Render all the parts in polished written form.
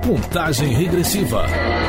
Contagem regressiva.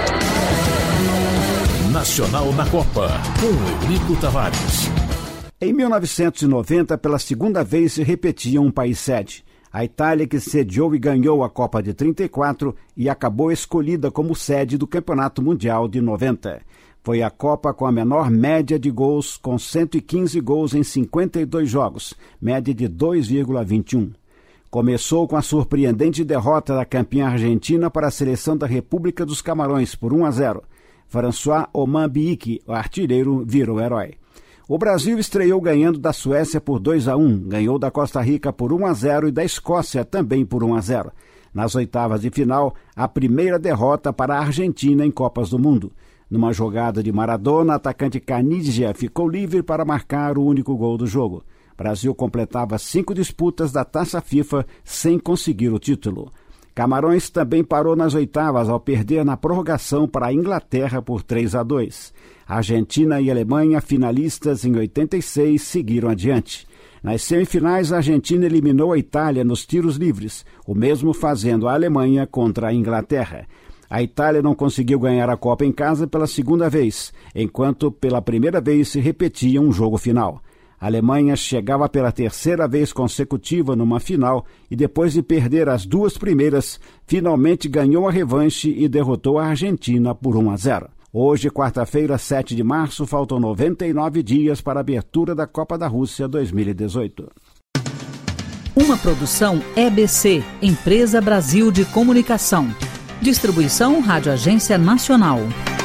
Nacional na Copa, com Eurico Tavares. Em 1990, pela segunda vez se repetia um país sede. A Itália, que sediou e ganhou a Copa de 34 e acabou escolhida como sede do Campeonato Mundial de 90. Foi a Copa com a menor média de gols, com 115 gols em 52 jogos, média de 2,21. Começou com a surpreendente derrota da campeã argentina para a seleção da República dos Camarões por 1-0. François Oman Biiki, o artilheiro, virou herói. O Brasil estreou ganhando da Suécia por 2-1, ganhou da Costa Rica por 1-0 e da Escócia também por 1-0. Nas oitavas de final, a primeira derrota para a Argentina em Copas do Mundo. Numa jogada de Maradona, o atacante Caniggia ficou livre para marcar o único gol do jogo. O Brasil completava 5 disputas da Taça FIFA sem conseguir o título. Camarões também parou nas oitavas ao perder na prorrogação para a Inglaterra por 3-2. Argentina e Alemanha, finalistas em 86, seguiram adiante. Nas semifinais, a Argentina eliminou a Itália nos tiros livres, o mesmo fazendo a Alemanha contra a Inglaterra. A Itália não conseguiu ganhar a Copa em casa pela segunda vez, enquanto pela primeira vez se repetia um jogo final. A Alemanha chegava pela terceira vez consecutiva numa final e, depois de perder as duas primeiras, finalmente ganhou a revanche e derrotou a Argentina por 1-0. Hoje, quarta-feira, 7 de março, faltam 99 dias para a abertura da Copa da Rússia 2018. Uma produção EBC, Empresa Brasil de Comunicação. Distribuição Rádio Agência Nacional.